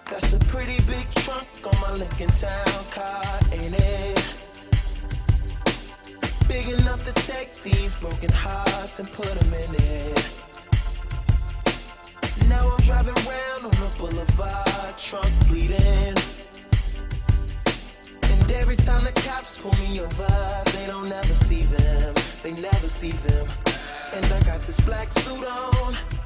That's a pretty big trunk on my Lincoln Town car, ain't it? Big enough to take these broken hearts and put them in it. Now I'm driving round on the boulevard, trunk bleeding. And every time the cops pull me over, they don't ever see them, they never see them. And I got this black suit on,